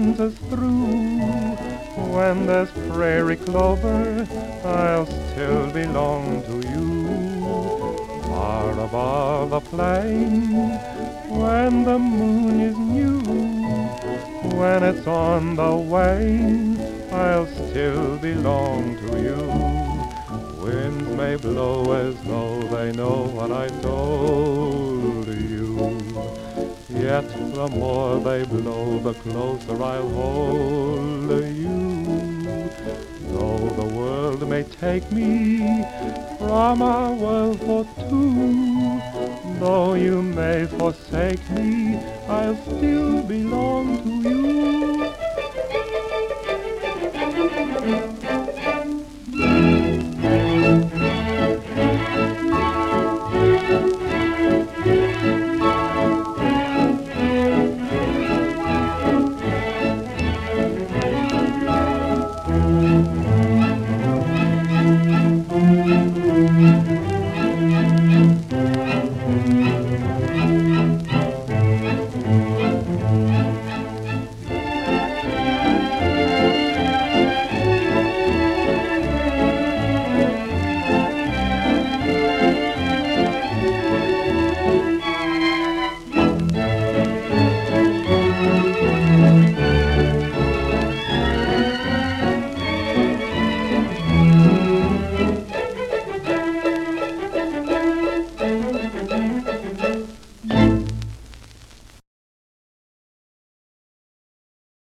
winds us through. When there's prairie clover, I'll still belong to you. Far above the plain, when the moon is new, when it's on the wane, I'll still belong to you. Winds may blow as though they know what I told you, yet the more they blow, the closer I'll hold you. Though the world may take me from our world for two, though you may forsake me, I'll still belong to you.